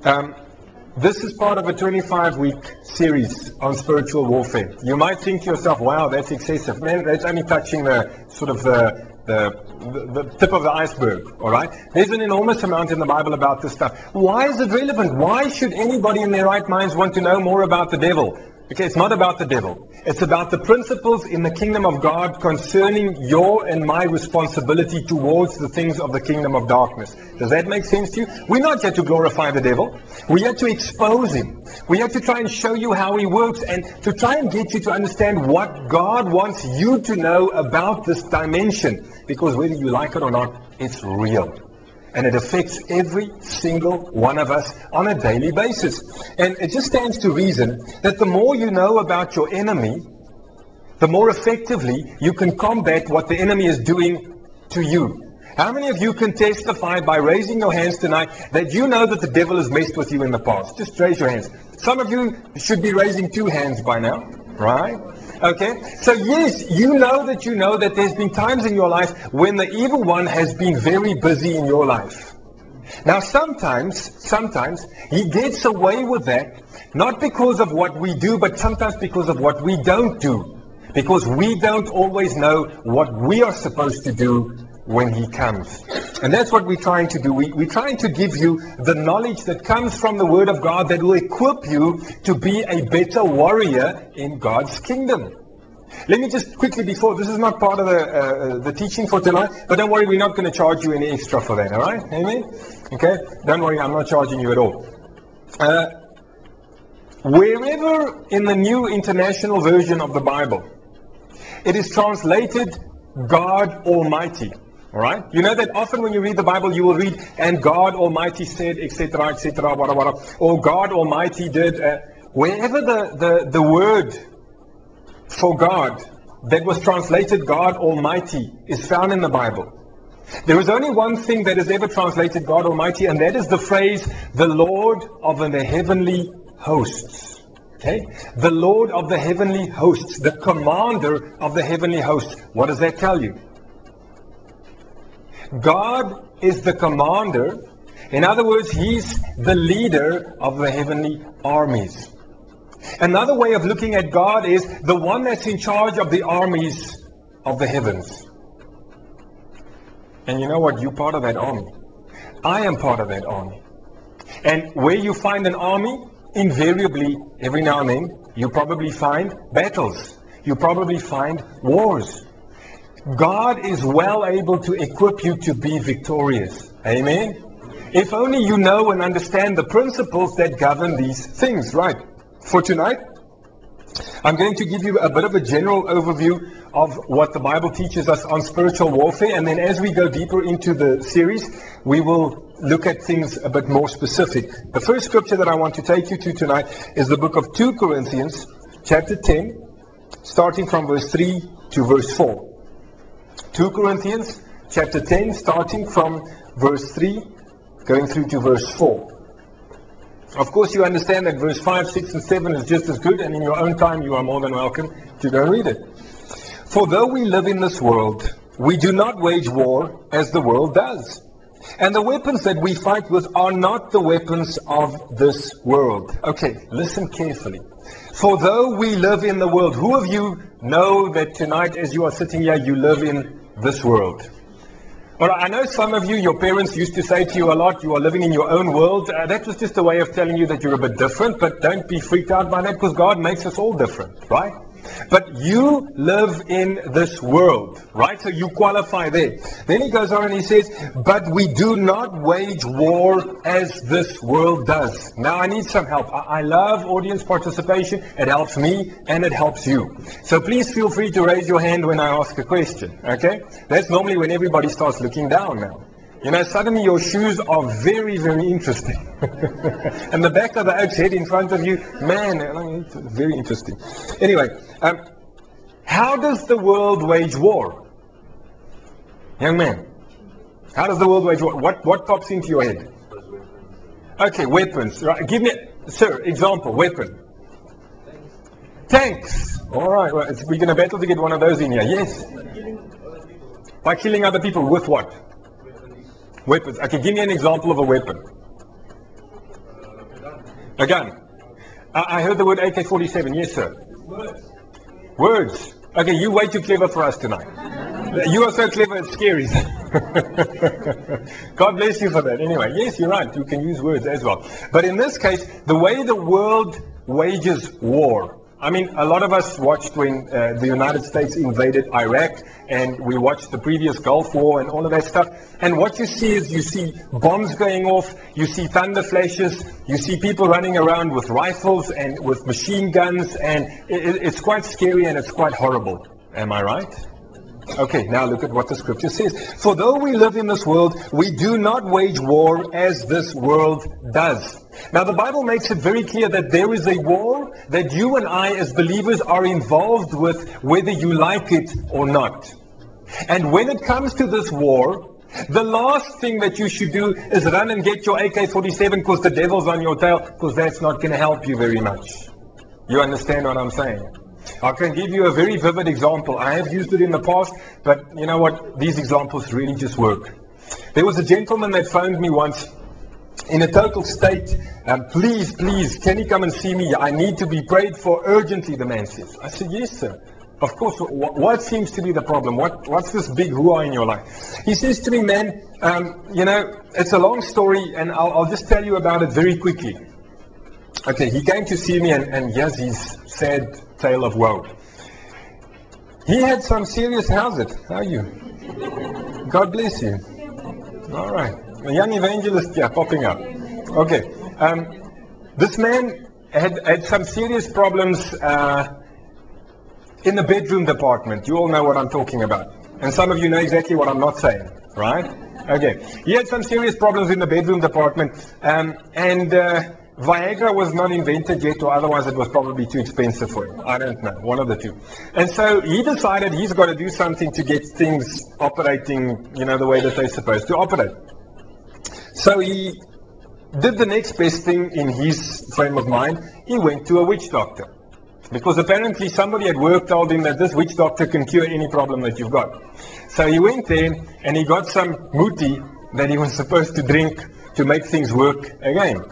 Um, this is part of a 25-week series on spiritual warfare. You might think to yourself, wow, that's excessive. Man, that's only touching the sort of the tip of the iceberg, all right? There's an enormous amount in the Bible about this stuff. Why is it relevant? Why should anybody in their right minds want to know more about the devil? Okay, it's not about the devil. It's about the principles in the kingdom of God concerning your and my responsibility towards the things of the kingdom of darkness. Does that make sense to you? We're not here to glorify the devil. We're here to expose him. We're here to try and show you how he works and to try and get you to understand what God wants you to know about this dimension. Because whether you like it or not, it's real. And it affects every single one of us on a daily basis. And it just stands to reason that the more you know about your enemy, the more effectively you can combat what the enemy is doing to you. How many of you can testify by raising your hands tonight that you know that the devil has messed with you in the past? Just raise your hands. Some of you should be raising 2 hands by now, right? Okay, so yes, you know that there's been times in your life when the evil one has been very busy in your life. Now sometimes he gets away with that, not because of what we do, but sometimes because of what we don't do. Because we don't always know what we are supposed to do when he comes. And that's what we're trying to do. We're trying to give you the knowledge that comes from the Word of God that will equip you to be a better warrior in God's kingdom. Let me just quickly, before, this is not part of the teaching for tonight, but don't worry, we're not going to charge you any extra for that, all right? Amen? Okay? Don't worry, I'm not charging you at all. Wherever in the New International Version of the Bible, it is translated God Almighty. All right? You know that often when you read the Bible, you will read, and God Almighty said, etc., etc., or God Almighty did. Wherever the word for God that was translated God Almighty is found in the Bible, there is only one thing that is ever translated God Almighty, and that is the phrase, the Lord of the heavenly hosts. Okay? The Lord of the heavenly hosts, the commander of the heavenly hosts. What does that tell you? God is the commander. In other words, he's the leader of the heavenly armies. Another way of looking at God is the one that's in charge of the armies of the heavens. And you know what? You're part of that army. I am part of that army. And where you find an army, invariably, every now and then, you probably find battles. You probably find wars. God is well able to equip you to be victorious. Amen? If only you know and understand the principles that govern these things, right? For tonight, I'm going to give you a bit of a general overview of what the Bible teaches us on spiritual warfare, and then as we go deeper into the series, we will look at things a bit more specific. The first scripture that I want to take you to tonight is the book of 2 Corinthians, chapter 10, starting from verse 3 to verse 4. 2 Corinthians, chapter 10, starting from verse 3, going through to verse 4. Of course, you understand that verse 5, 6, and 7 is just as good, and in your own time, you are more than welcome to go read it. For though we live in this world, we do not wage war as the world does. And the weapons that we fight with are not the weapons of this world. Okay, listen carefully. For though we live in the world, who of you know that tonight as you are sitting here, you live in this world? Well, I know some of you, your parents used to say to you a lot, you are living in your own world. That was just a way of telling you that you're a bit different, but don't be freaked out by that because God makes us all different, right? But you live in this world, right? So you qualify there. Then he goes on and he says, but we do not wage war as this world does. Now I need some help. I love audience participation. It helps me and it helps you. So please feel free to raise your hand when I ask a question, okay? That's normally when everybody starts looking down now. You know, suddenly your shoes are very, very interesting. And the back of the oak's head in front of you, man, it's very interesting. Anyway, how does the world wage war? Young man, how does the world wage war? What pops into your head? Okay, weapons. Right, give me, sir, example, weapon. Tanks. All right, well, we're going to battle to get one of those in here. Yes. By killing other people with what? Weapons. Okay, give me an example of a weapon. A gun. I heard the word AK-47. Yes, sir. Words. Okay, you're way too clever for us tonight. You are so clever, it's scary. God bless you for that. Anyway, yes, you're right. You can use words as well. But in this case, the way the world wages war. I mean, a lot of us watched when the United States invaded Iraq, and we watched the previous Gulf War and all of that stuff. And what you see is you see bombs going off, you see thunder flashes, you see people running around with rifles and with machine guns, and it's quite scary and it's quite horrible. Am I right? Okay, now look at what the scripture says. For though we live in this world, we do not wage war as this world does. Now the Bible makes it very clear that there is a war that you and I as believers are involved with, whether you like it or not. And when it comes to this war, the last thing that you should do is run and get your AK-47 because the devil's on your tail, because that's not going to help you very much. You understand what I'm saying? I can give you a very vivid example. I have used it in the past, but you know what? These examples really just work. There was a gentleman that phoned me once in a total state. Please, can you come and see me? I need to be prayed for urgently, the man says. I said, yes, sir. Of course. What seems to be the problem? What's this big hoo-ha in your life? He says to me, man, it's a long story, and I'll just tell you about it very quickly. Okay, he came to see me, and here's his sad tale of woe. He had some serious, how's it? How are you? God bless you. All right. A young evangelist, yeah, popping up. Okay. This man had some serious problems in the bedroom department. You all know what I'm talking about. And some of you know exactly what I'm not saying, right? Okay. He had some serious problems in the bedroom department, and Viagra was not invented yet, or otherwise it was probably too expensive for him. I don't know, one of the two. And so he decided he's got to do something to get things operating, the way that they're supposed to operate. So he did the next best thing in his frame of mind. He went to a witch doctor. Because apparently somebody at work told him that this witch doctor can cure any problem that you've got. So he went there and he got some muti that he was supposed to drink to make things work again.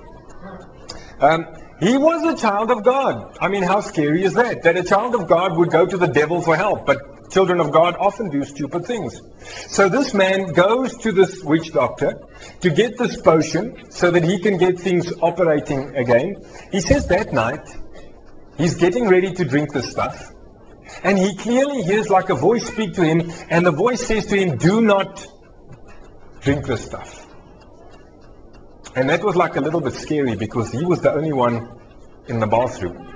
He was a child of God. I mean, how scary is that? That a child of God would go to the devil for help, but children of God often do stupid things. So this man goes to this witch doctor to get this potion so that he can get things operating again. He says that night, he's getting ready to drink this stuff, and he clearly hears like a voice speak to him, and the voice says to him, do not drink this stuff. And that was like a little bit scary because he was the only one in the bathroom.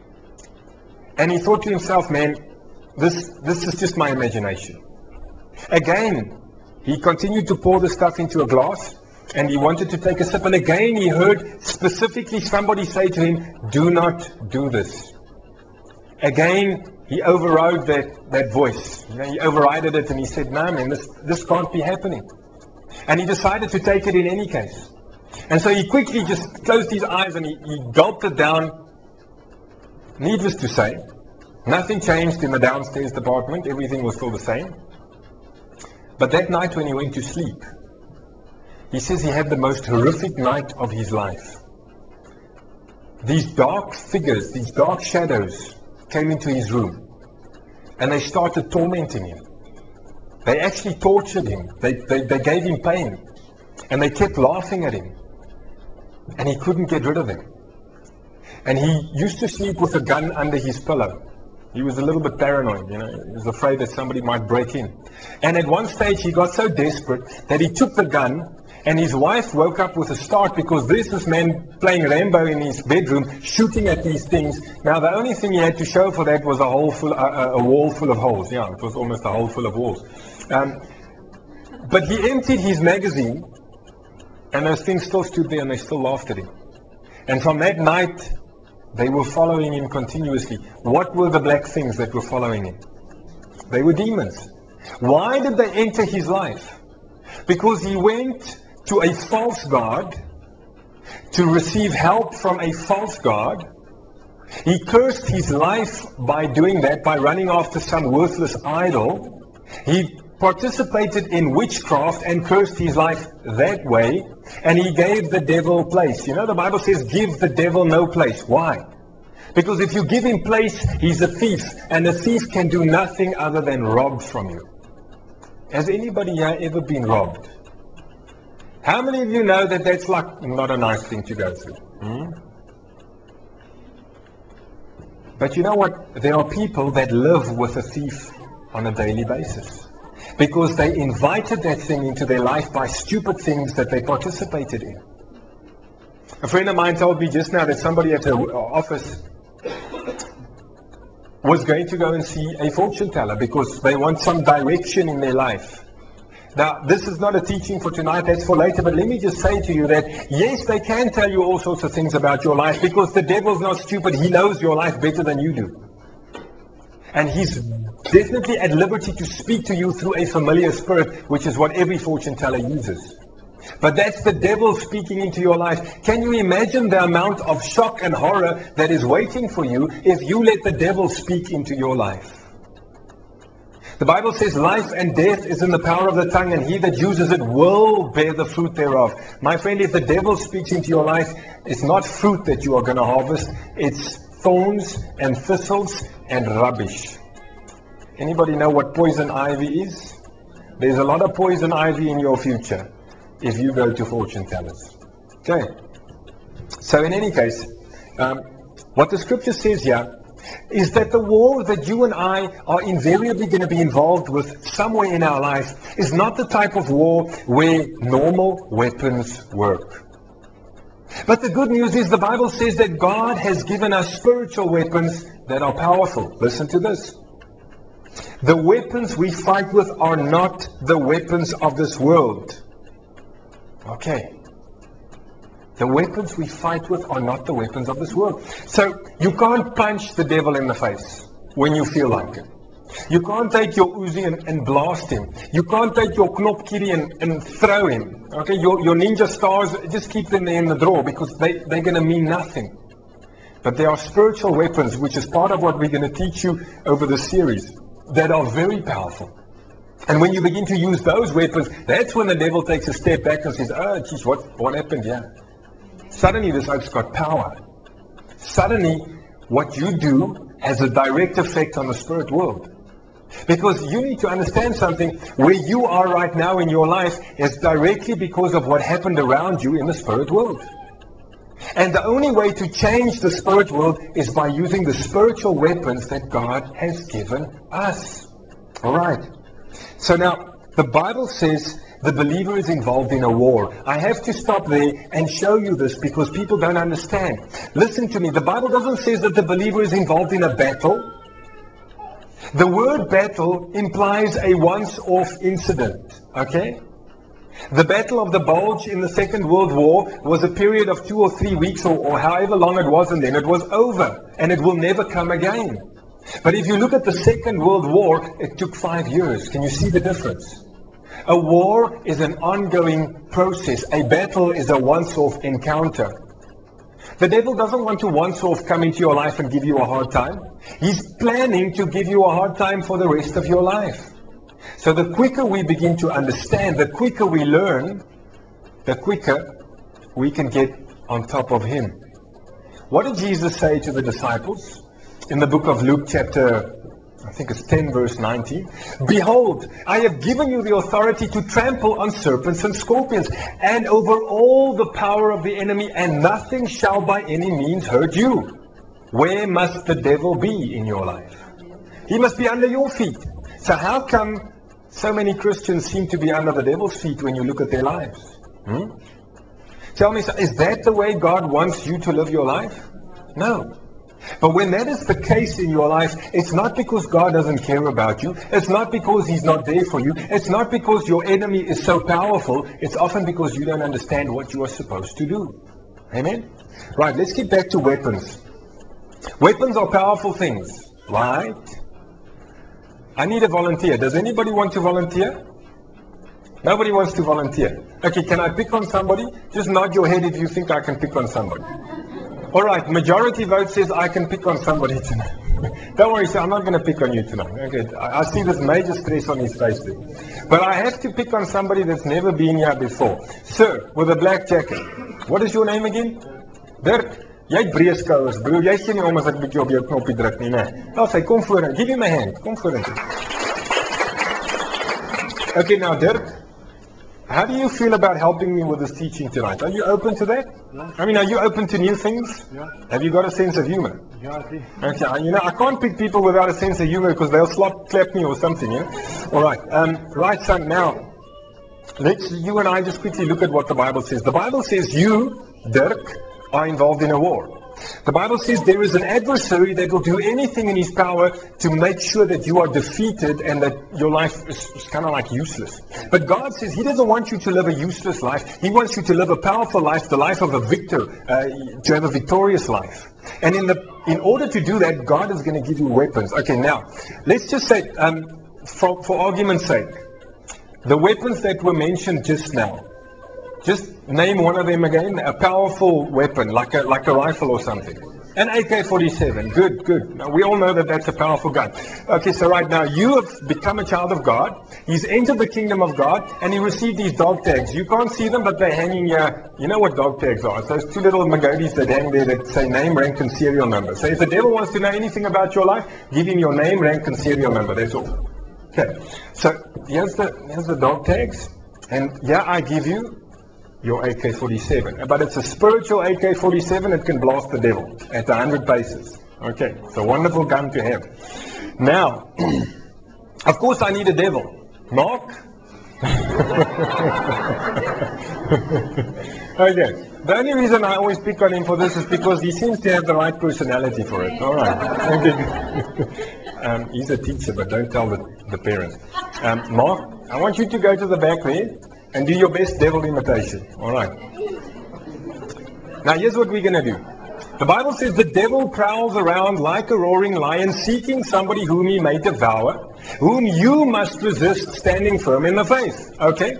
And he thought to himself, man, this is just my imagination. Again, he continued to pour the stuff into a glass, and he wanted to take a sip, and again he heard specifically somebody say to him, do not do this. Again, he overrode that voice. He overrided it, and he said, no man, this can't be happening. And he decided to take it in any case. And so he quickly just closed his eyes and he gulped it down. Needless to say, nothing changed in the downstairs department. Everything was still the same. But that night when he went to sleep, he says he had the most horrific night of his life. These dark figures, these dark shadows came into his room, and they started tormenting him. They actually tortured him. They gave him pain, and they kept laughing at him, and he couldn't get rid of them. And he used to sleep with a gun under his pillow. He was a little bit paranoid, he was afraid that somebody might break in. And at one stage he got so desperate that he took the gun, and his wife woke up with a start because there's this man playing Rambo in his bedroom, shooting at these things. Now the only thing he had to show for that was a wall full of holes. Yeah, it was almost a hole full of walls. But he emptied his magazine, and those things still stood there, and they still laughed at him. And from that night, they were following him continuously. What were the black things that were following him? They were demons. Why did they enter his life? Because he went to a false god to receive help from a false god. He cursed his life by doing that, by running after some worthless idol. He participated in witchcraft and cursed his life that way, and he gave the devil place. You know, the Bible says, give the devil no place. Why? Because if you give him place, he's a thief, and a thief can do nothing other than rob from you. Has anybody here ever been robbed? How many of you know that that's like not a nice thing to go through? But you know what? There are people that live with a thief on a daily basis because they invited that thing into their life by stupid things that they participated in. A friend of mine told me just now that somebody at her office was going to go and see a fortune teller because they want some direction in their life. Now, this is not a teaching for tonight, that's for later, but let me just say to you that, yes, they can tell you all sorts of things about your life because the devil's not stupid. He knows your life better than you do. And he's definitely at liberty to speak to you through a familiar spirit, which is what every fortune teller uses. But that's the devil speaking into your life. Can you imagine the amount of shock and horror that is waiting for you if you let the devil speak into your life? The Bible says life and death is in the power of the tongue, and he that uses it will bear the fruit thereof. My friend, if the devil speaks into your life, it's not fruit that you are going to harvest. It's thorns and thistles and rubbish. Anybody know what poison ivy is? There's a lot of poison ivy in your future if you go to fortune tellers. Okay. So in any case, what the scripture says here is that the war that you and I are invariably going to be involved with somewhere in our life is not the type of war where normal weapons work. But the good news is the Bible says that God has given us spiritual weapons that are powerful. Listen to this. The weapons we fight with are not the weapons of this world. Okay. The weapons we fight with are not the weapons of this world. So you can't punch the devil in the face when you feel like it. You can't take your Uzi and blast him. You can't take your Knopkiri and throw him. Okay, your ninja stars, just keep them there in the drawer because they're going to mean nothing. But there are spiritual weapons, which is part of what we're going to teach you over the series, that are very powerful. And when you begin to use those weapons, that's when the devil takes a step back and says, oh, geez, what happened here? Suddenly this oak's got power. Suddenly what you do has a direct effect on the spirit world. Because you need to understand something. Where you are right now in your life is directly because of what happened around you in the spirit world. And the only way to change the spirit world is by using the spiritual weapons that God has given us. All right. So now, the Bible says the believer is involved in a war. I have to stop there and show you this because people don't understand. Listen to me. The Bible doesn't say that the believer is involved in a battle. The word battle implies a once-off incident. Okay? The Battle of the Bulge in the Second World War was a period of 2 or 3 weeks or however long it was, and then it was over. And it will never come again. But if you look at the Second World War, it took 5 years. Can you see the difference? A war is an ongoing process. A battle is a once-off encounter. The devil doesn't want to once-off come into your life and give you a hard time. He's planning to give you a hard time for the rest of your life. So the quicker we begin to understand, the quicker we learn, the quicker we can get on top of him. What did Jesus say to the disciples? In the book of Luke chapter, I think it's 10 verse 19. Behold, I have given you the authority to trample on serpents and scorpions and over all the power of the enemy, and nothing shall by any means hurt you. Where must the devil be in your life? He must be under your feet. So how come so many Christians seem to be under the devil's feet when you look at their lives? Tell me, is that the way God wants you to live your life? No. But when that is the case in your life, it's not because God doesn't care about you. It's not because he's not there for you. It's not because your enemy is so powerful. It's often because you don't understand what you are supposed to do. Amen? Right, let's get back to weapons. Weapons are powerful things, right? I need a volunteer. Does anybody want to volunteer? Nobody wants to volunteer. Okay, can I pick on somebody? Just nod your head if you think I can pick on somebody. All right, majority vote says I can pick on somebody tonight. Don't worry, sir, I'm not going to pick on you tonight. Okay, I see this major stress on his face there. But I have to pick on somebody that's never been here before. Sir, with a black jacket. What is your name again? Dirk. Jy het breë skouers, broer. Jy sien nie om as ek bietjie op jou knoppie druk nie, né? Nou, sy kom vorentoe. Give him a hand. Kom vorentoe. Okay, now Dirk, how do you feel about helping me with this teaching tonight? Are you open to that? Yeah. I mean, are you open to new things? Yeah. Have you got a sense of humor? Yeah, I think. Okay, I can't pick people without a sense of humor because they'll clap me or something, you know? All right, right, son, now, you and I just quickly look at what the Bible says. The Bible says you, Dirk, are involved in a war. The Bible says there is an adversary that will do anything in his power to make sure that you are defeated and that your life is kind of like useless. But God says He doesn't want you to live a useless life. He wants you to live a powerful life, the life of a victor, to have a victorious life. And in order to do that, God is going to give you weapons. Okay, now, let's just say, for argument's sake, the weapons that were mentioned just now, just name one of them again, a powerful weapon, like a rifle or something. An AK-47, good. Now, we all know that that's a powerful gun. Okay, so right now, you have become a child of God. He's entered the kingdom of God, and he received these dog tags. You can't see them, but they're hanging here. You know what dog tags are? It's those two little magodis that hang there that say name, rank, and serial number. So if the devil wants to know anything about your life, give him your name, rank, and serial number. That's all. Okay, so here's the dog tags. And yeah, I give you your AK-47. But it's a spiritual AK-47. It can blast the devil at 100 paces. Okay, it's a wonderful gun to have. Now, of course I need a devil. Mark? Okay, the only reason I always pick on him for this is because he seems to have the right personality for it. All right. Okay. He's a teacher, but don't tell the parents. Mark, I want you to go to the back there and do your best devil imitation. All right. Now, here's what we're going to do. The Bible says the devil prowls around like a roaring lion, seeking somebody whom he may devour, whom you must resist, standing firm in the faith. Okay?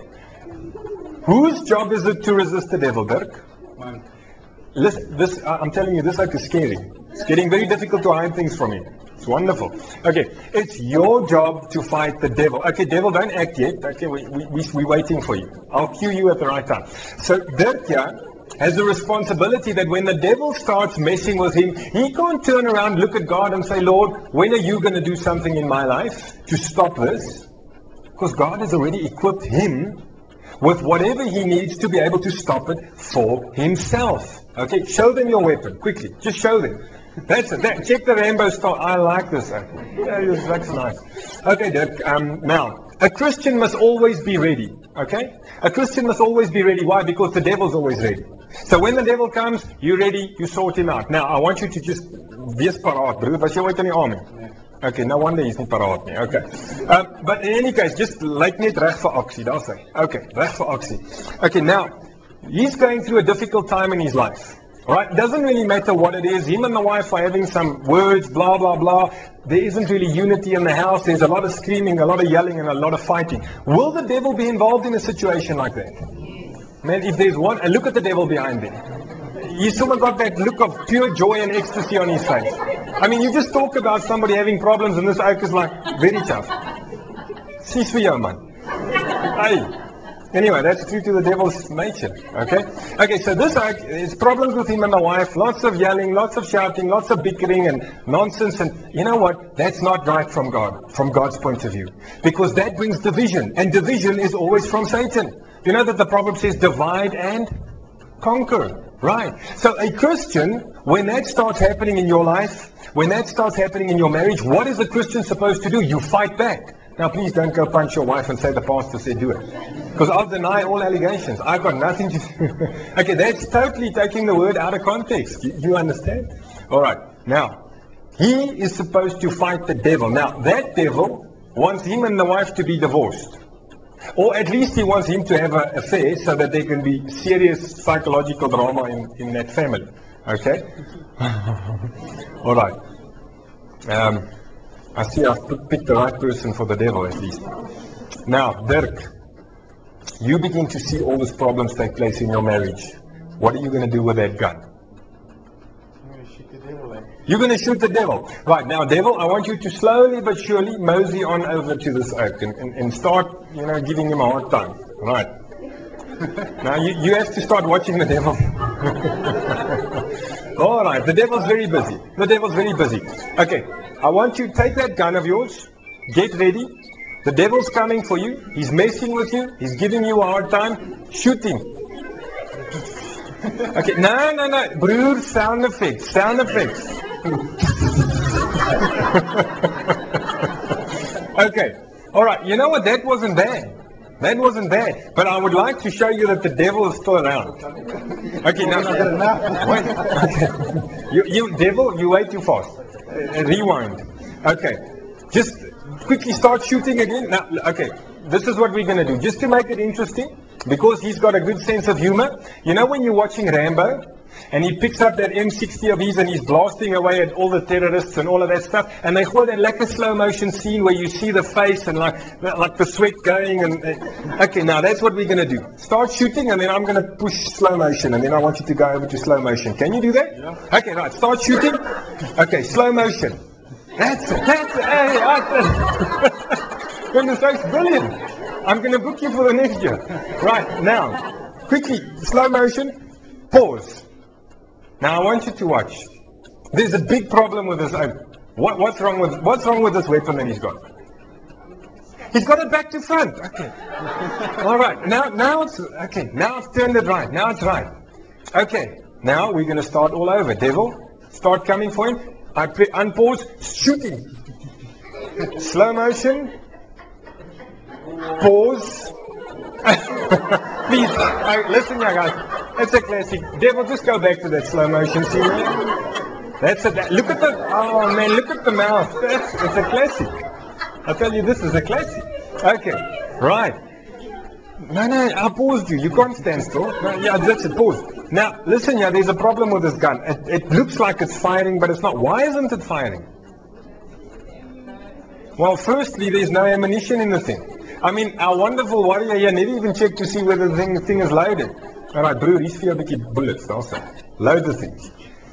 Whose job is it to resist the devil, Dirk? Mine. Listen, I'm telling you, this like is scary. It's getting very difficult to hide things from you. It's wonderful. Okay, it's your job to fight the devil. Okay, devil, don't act yet. Okay, we're waiting for you. I'll cue you at the right time. So Dirk here has the responsibility that when the devil starts messing with him, he can't turn around, look at God and say, Lord, when are you going to do something in my life to stop this? Because God has already equipped him with whatever he needs to be able to stop it for himself. Okay, show them your weapon, quickly. Just show them. That's it. Check the rainbow star. I like this. Yeah, that's nice. Okay, Dirk. Now, a Christian must always be ready. Okay? A Christian must always be ready. Why? Because the devil's always ready. So when the devil comes, you're ready, you sort him out. Now, I want you to just wees paraat, broer. Was jy ooit in die army? Okay, no wonder he's nie paraat nie. Okay. But in any case, just lyk net reg vir aksie. Daar's hy. Okay, reg vir aksie. Okay, now, he's going through a difficult time in his life. All right, it doesn't really matter what it is. Him and the wife are having some words, blah, blah, blah. There isn't really unity in the house. There's a lot of screaming, a lot of yelling, and a lot of fighting. Will the devil be involved in a situation like that? Man, if there's one, and look at the devil behind him. He's someone got that look of pure joy and ecstasy on his face. I mean, you just talk about somebody having problems, and this oak is like, very tough. Sis vir jou, man. Hey. Anyway, that's true to the devil's nature, okay? Okay, so this is problems with him and the wife, lots of yelling, lots of shouting, lots of bickering and nonsense. And you know what? That's not right from God, from God's point of view. Because that brings division, and division is always from Satan. You know that the proverb says, divide and conquer, right? So a Christian, when that starts happening in your life, when that starts happening in your marriage, what is a Christian supposed to do? You fight back. Now, please don't go punch your wife and say the pastor said do it. Because I'll deny all allegations. I've got nothing to do. Okay, that's totally taking the word out of context. You understand? All right. Now, he is supposed to fight the devil. Now, that devil wants him and the wife to be divorced. Or at least he wants him to have an affair so that there can be serious psychological drama in that family. Okay? All right. I see I've picked the right person for the devil at least. Now, Dirk, you begin to see all these problems take place in your marriage. What are you going to do with that gun? I'm going to shoot the devil. You're going to shoot the devil. Right, now, devil, I want you to slowly but surely mosey on over to this oak and start, giving him a hard time. Right. Now, you have to start watching the devil. All right, the devil's very busy. The devil's very busy. Okay, I want you to take that gun of yours. Get ready. The devil's coming for you. He's messing with you. He's giving you a hard time. Shoot him. Okay, no. Broer, sound effects. Sound effects. Okay, all right. You know what? That wasn't bad. That wasn't bad. But I would like to show you that the devil is still around. Okay, now, wait. Okay. You devil, you way too fast. Rewind. Okay, just quickly start shooting again. Now, okay, this is what we're going to do. Just to make it interesting, because he's got a good sense of humor. You know when you're watching Rambo, and he picks up that M60 of his and he's blasting away at all the terrorists and all of that stuff, and they got that lekker slow motion scene where you see the face and like the sweat going okay, now that's what we're going to do. Start shooting and then I'm going to push slow motion and then I want you to go over to slow motion. Can you do that? Yeah. Okay, right, start shooting. Okay, slow motion. That's it. Hey, goodness sakes, brilliant. I'm going to book you for the next year. Right, now, quickly, slow motion, pause. Now I want you to watch. There's a big problem with this. What's wrong with this weapon that he's got? He's got it back to front. Okay. All right. Now it's okay. Now I've turned it right. Now it's right. Okay. Now we're going to start all over. Devil, start coming for him. I unpause, shooting. Slow motion. Pause. Please, listen, young guys. It's a classic. Devil, just go back to that slow motion scene. That's it. Look at look at the mouth. It's a classic. I tell you, this is a classic. Okay, right. No, I paused you. You can't stand still. No, yeah, that's it. Pause. Now, listen, there's a problem with this gun. It looks like it's firing, but it's not. Why isn't it firing? Well, firstly, there's no ammunition in the thing. I mean, our wonderful warrior here never even checked to see whether the thing is loaded. All right, broer, hier's vir jou 'n bietjie bullets also. Load the thing.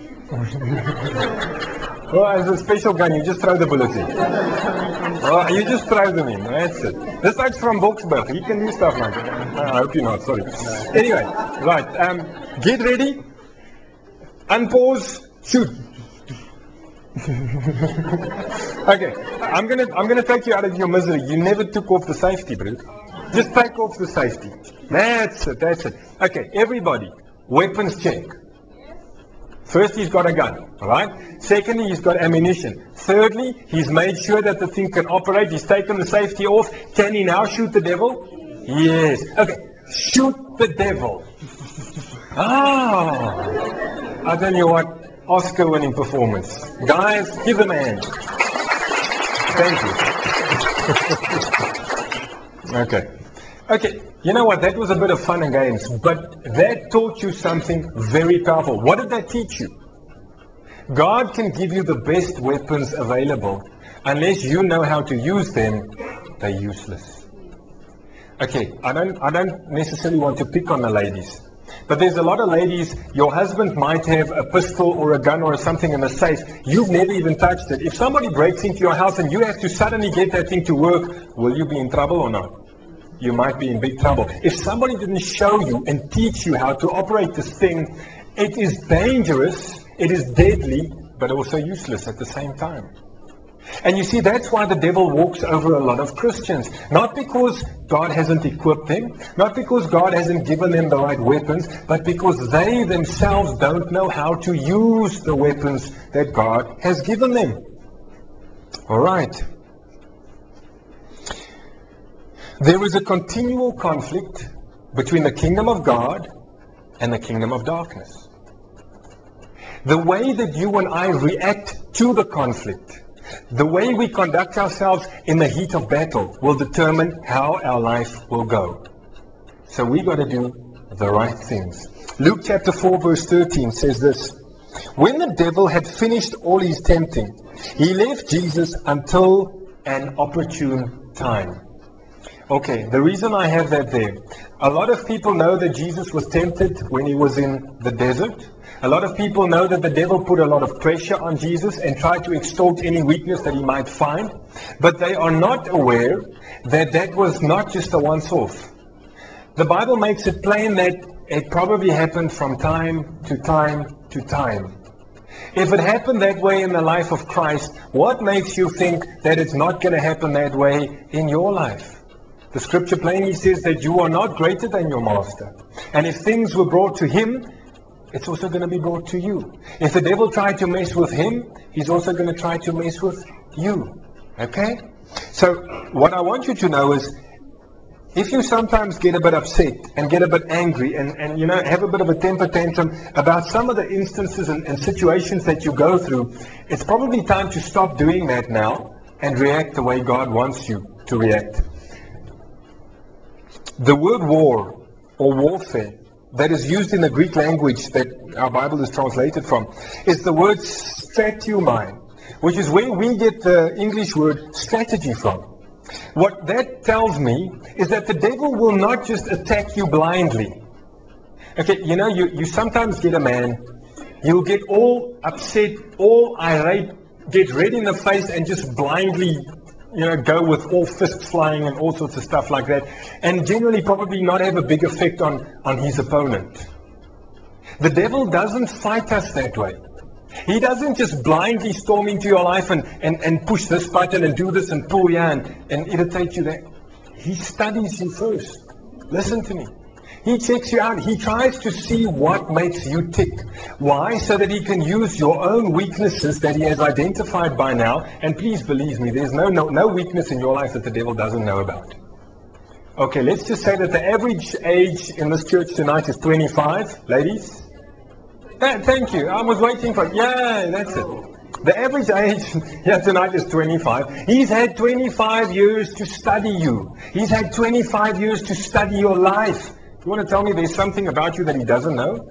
Well, as a special gun, you just throw the bullets in. Oh, you just throw them in. That's it. This guy's from Boksburg. He can do stuff like that. I hope you're not. Sorry. Anyway, right. Get ready. Unpause. Shoot. Okay. I'm gonna take you out of your misery. You never took off the safety, bro. Just take off the safety. That's it. Okay, everybody. Weapons check. First, he's got a gun, all right? Secondly, he's got ammunition. Thirdly, he's made sure that the thing can operate. He's taken the safety off. Can he now shoot the devil? Yes. Okay, shoot the devil. I tell you what, Oscar-winning performance. Guys, give them a hand. Thank you. Okay, you know what? That was a bit of fun and games, but that taught you something very powerful. What did that teach you? God can give you the best weapons available. Unless you know how to use them, they're useless. Okay, I don't necessarily want to pick on the ladies, but there's a lot of ladies, your husband might have a pistol or a gun or something in the safe. You've never even touched it. If somebody breaks into your house and you have to suddenly get that thing to work, will you be in trouble or not? You might be in big trouble. If somebody didn't show you and teach you how to operate this thing, it is dangerous, it is deadly, but also useless at the same time. And you see, that's why the devil walks over a lot of Christians. Not because God hasn't equipped them, not because God hasn't given them the right weapons, but because they themselves don't know how to use the weapons that God has given them. All right. There is a continual conflict between the kingdom of God and the kingdom of darkness. The way that you and I react to the conflict, the way we conduct ourselves in the heat of battle will determine how our life will go. So we got to do the right things. Luke chapter 4 verse 13 says this: when the devil had finished all his tempting, he left Jesus until an opportune time. Okay, the reason I have that there, a lot of people know that Jesus was tempted when he was in the desert. A lot of people know that the devil put a lot of pressure on Jesus and tried to extort any weakness that he might find, but they are not aware that that was not just a once-off. The Bible makes it plain that it probably happened from time to time to time. If it happened that way in the life of Christ, what makes you think that it's not going to happen that way in your life? The scripture plainly says that you are not greater than your master. And if things were brought to him, it's also going to be brought to you. If the devil tried to mess with him, he's also going to try to mess with you. Okay? So what I want you to know is, if you sometimes get a bit upset and get a bit angry and have a bit of a temper tantrum about some of the instances and situations that you go through, it's probably time to stop doing that now and react the way God wants you to react. The word war or warfare that is used in the Greek language that our Bible is translated from is the word strateumai, which is where we get the English word strategy from. What that tells me is that the devil will not just attack you blindly. Okay, you sometimes get a man, he'll get all upset, all irate, get red in the face and just blindly, go with all fists flying and all sorts of stuff like that, and generally probably not have a big effect on his opponent. The devil doesn't fight us that way. He doesn't just blindly storm into your life and push this button and do this and pull you and irritate you. He studies you first. Listen to me. He checks you out. He tries to see what makes you tick. Why? So that he can use your own weaknesses that he has identified by now. And please believe me, there's no weakness in your life that the devil doesn't know about. Okay, let's just say that the average age in this church tonight is 25. Ladies? Thank you. I was waiting for... Yeah, that's it. The average age here tonight is 25. He's had 25 years to study you. He's had 25 years to study your life. You want to tell me there's something about you that he doesn't know?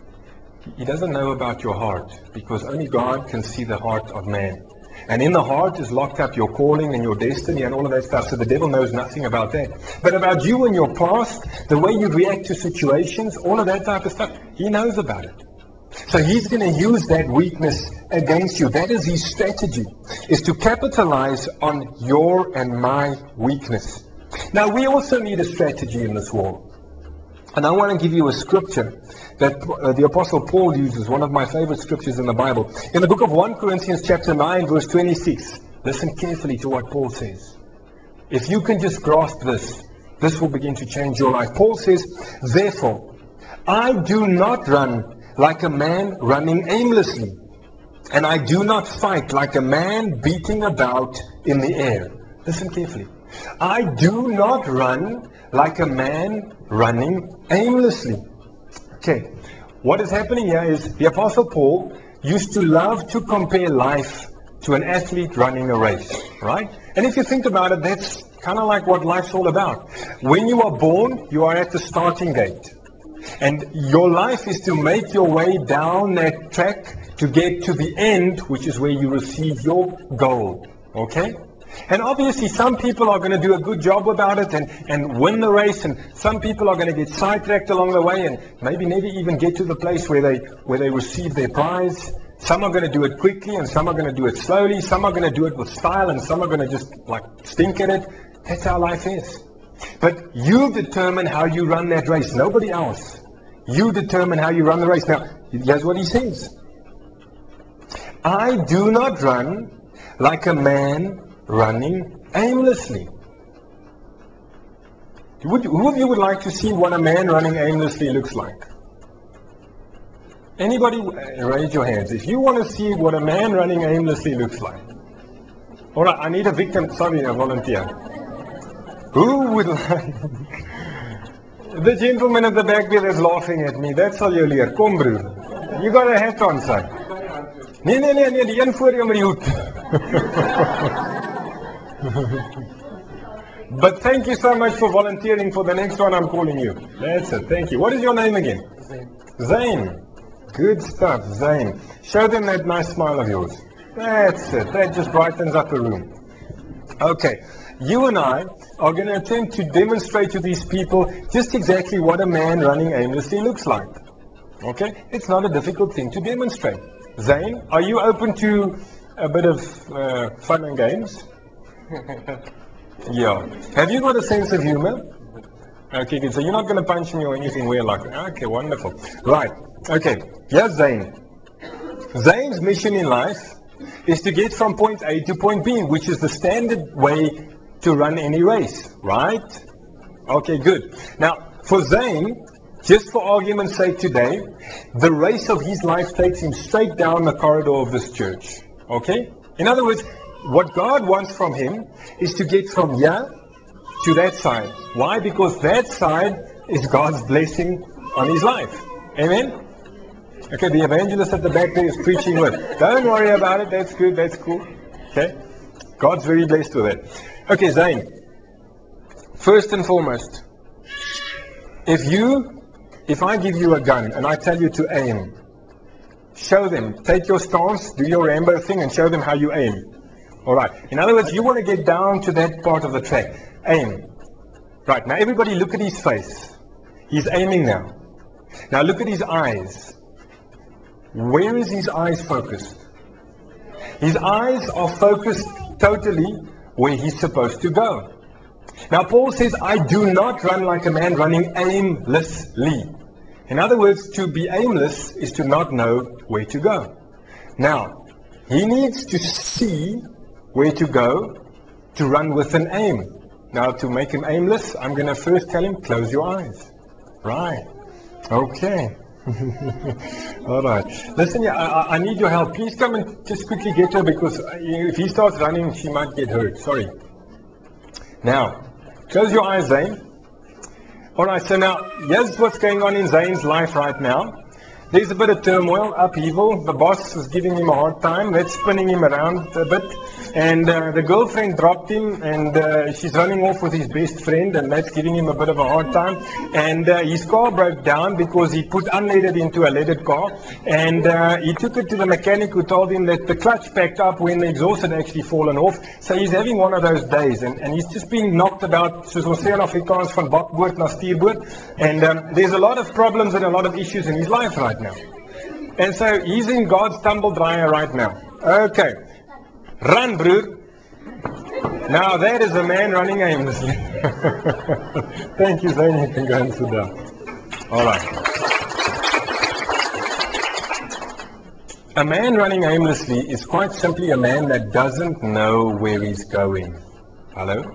He doesn't know about your heart, because only God can see the heart of man. And in the heart is locked up your calling and your destiny and all of that stuff. So the devil knows nothing about that. But about you and your past, the way you react to situations, all of that type of stuff, he knows about it. So he's going to use that weakness against you. That is his strategy, is to capitalize on your and my weakness. Now, we also need a strategy in this war. And I want to give you a scripture that the Apostle Paul uses, one of my favorite scriptures in the Bible. In the book of 1 Corinthians chapter 9, verse 26, listen carefully to what Paul says. If you can just grasp this, this will begin to change your life. Paul says, therefore, I do not run like a man running aimlessly, and I do not fight like a man beating about in the air. Listen carefully. I do not run like a man running aimlessly. Okay, what is happening here is the Apostle Paul used to love to compare life to an athlete running a race, right? And if you think about it, that's kind of like what life's all about. When you are born, you are at the starting gate. And your life is to make your way down that track to get to the end, which is where you receive your goal. Okay? And obviously some people are going to do a good job about it and win the race, and some people are going to get sidetracked along the way and maybe never even get to the place where they receive their prize. Some are going to do it quickly and some are going to do it slowly. Some are going to do it with style and some are going to just stink at it. That's how life is. But you determine how you run that race, nobody else. You determine how you run the race. Now, here's what he says. I do not run like a man running aimlessly. Who of you would like to see what a man running aimlessly looks like? Anybody? Raise your hands. If you want to see what a man running aimlessly looks like. All right, I need a victim. Sorry, a volunteer. Who would like... The gentleman at the back there is laughing at me. That's all you leer. Kom broer. You got a hat on, son. Nee, die een voor jou met die hoed. But thank you so much for volunteering for the next one I'm calling you. That's it. Thank you. What is your name again? Zane. Good stuff, Zane. Show them that nice smile of yours. That's it. That just brightens up the room. Okay. You and I are going to attempt to demonstrate to these people just exactly what a man running aimlessly looks like. Okay? It's not a difficult thing to demonstrate. Zane, are you open to a bit of fun and games? Yeah. Have you got a sense of humor? Okay, good. So you're not going to punch me or anything weird like that. Okay, wonderful. Right. Okay. Here's Zane. Zane's mission in life is to get from point A to point B, which is the standard way to run any race, right? Okay, good. Now, for Zane, just for argument's sake today, the race of his life takes him straight down the corridor of this church. Okay? In other words, what God wants from him is to get from here to that side. Why? Because that side is God's blessing on his life. Amen? Okay, the evangelist at the back there is preaching with. Don't worry about it. That's good. That's cool. Okay? God's very blessed with it. Okay, Zane. First and foremost, if I give you a gun and I tell you to aim, show them. Take your stance, do your Rambo thing, and show them how you aim. All right. In other words, you want to get down to that part of the track. Aim. Right. Now, everybody look at his face. He's aiming now. Now, look at his eyes. Where is his eyes focused? His eyes are focused totally where he's supposed to go. Now, Paul says, I do not run like a man running aimlessly. In other words, to be aimless is to not know where to go. Now, he needs to see where to go to run with an aim. Now, to make him aimless, I'm going to first tell him, close your eyes. Right. Okay. All right. Listen, I need your help. Please come and just quickly get her, because if he starts running, she might get hurt. Sorry. Now, close your eyes, Zane. All right, so now, here's what's going on in Zane's life right now. There's a bit of turmoil, upheaval. The boss is giving him a hard time. That's spinning him around a bit. And the girlfriend dropped him, and she's running off with his best friend, and that's giving him a bit of a hard time. And his car broke down because he put unleaded into a leaded car. And he took it to the mechanic, who told him that the clutch packed up when the exhaust had actually fallen off. So he's having one of those days, and he's just being knocked about, soos ons sê in Afrikaans, van bakboord na stuurboord. And there's a lot of problems and a lot of issues in his life right now. And so he's in God's tumble dryer right now. Okay. Run, broer. Now that is a man running aimlessly. Thank you, Zane. You can go and sit down. All right. A man running aimlessly is quite simply a man that doesn't know where he's going. Hello?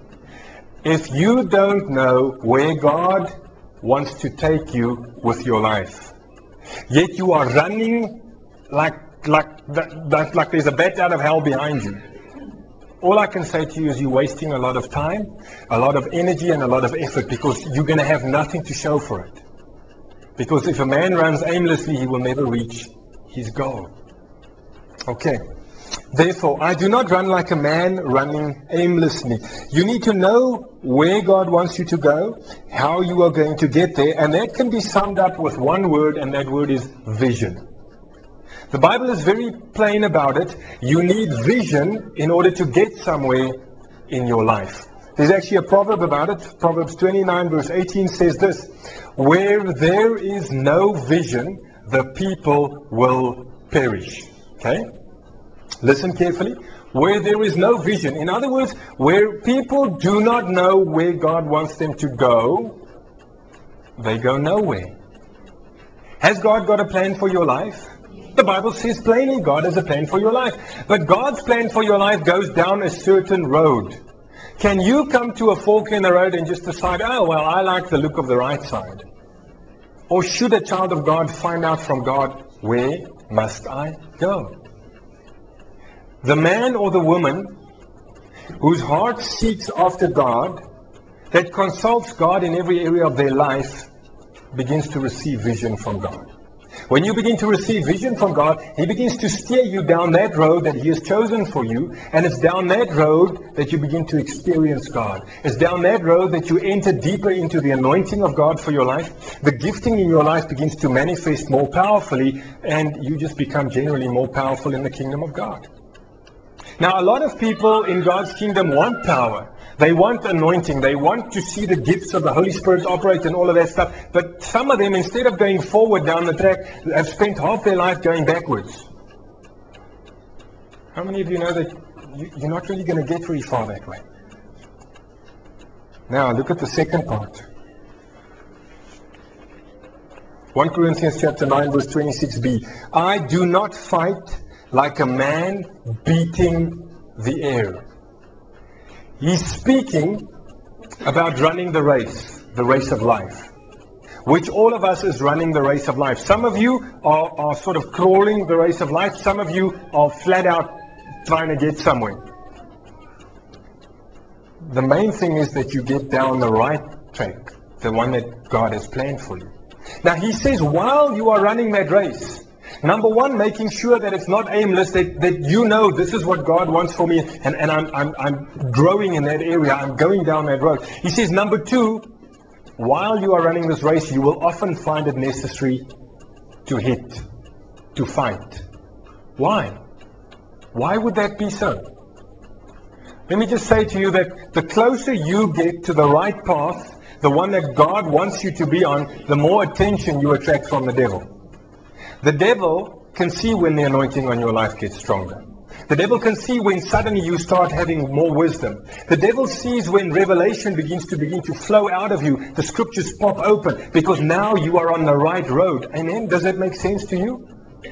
If you don't know where God wants to take you with your life, yet you are running like there's a bat out of hell behind you, all I can say to you is you're wasting a lot of time, a lot of energy, and a lot of effort, because you're going to have nothing to show for it. Because if a man runs aimlessly, he will never reach his goal. Okay. Therefore, I do not run like a man running aimlessly. You need to know where God wants you to go, how you are going to get there, and that can be summed up with one word, and that word is vision. The Bible is very plain about it. You need vision in order to get somewhere in your life. There's actually a proverb about it. Proverbs 29 verse 18 says this: where there is no vision, the people will perish. Okay? Listen carefully. Where there is no vision, in other words, where people do not know where God wants them to go, they go nowhere. Has God got a plan for your life? The Bible says plainly God has a plan for your life. But God's plan for your life goes down a certain road. Can you come to a fork in the road and just decide, oh, well, I like the look of the right side? Or should a child of God find out from God, where must I go? The man or the woman whose heart seeks after God, that consults God in every area of their life, begins to receive vision from God. When you begin to receive vision from God, He begins to steer you down that road that He has chosen for you, and it's down that road that you begin to experience God. It's down that road that you enter deeper into the anointing of God for your life. The gifting in your life begins to manifest more powerfully, and you just become generally more powerful in the kingdom of God. Now, a lot of people in God's kingdom want power. They want anointing. They want to see the gifts of the Holy Spirit operate and all of that stuff. But some of them, instead of going forward down the track, have spent half their life going backwards. How many of you know that you're not really going to get very far that way? Now, look at the second part. 1 Corinthians chapter 9, verse 26b. I do not fight like a man beating the air. He's speaking about running the race of life, which all of us is running the race of life. Some of you are sort of crawling the race of life. Some of you are flat out trying to get somewhere. The main thing is that you get down the right track, the one that God has planned for you. Now he says, while you are running that race, number one, making sure that it's not aimless, that you know this is what God wants for me, and I'm growing in that area, I'm going down that road. He says, number two, while you are running this race, you will often find it necessary to hit, to fight. Why? Why would that be so? Let me just say to you that the closer you get to the right path, the one that God wants you to be on, the more attention you attract from the devil. The devil can see when the anointing on your life gets stronger. The devil can see when suddenly you start having more wisdom. The devil sees when revelation begins to flow out of you. The scriptures pop open because now you are on the right road. Amen? Does that make sense to you?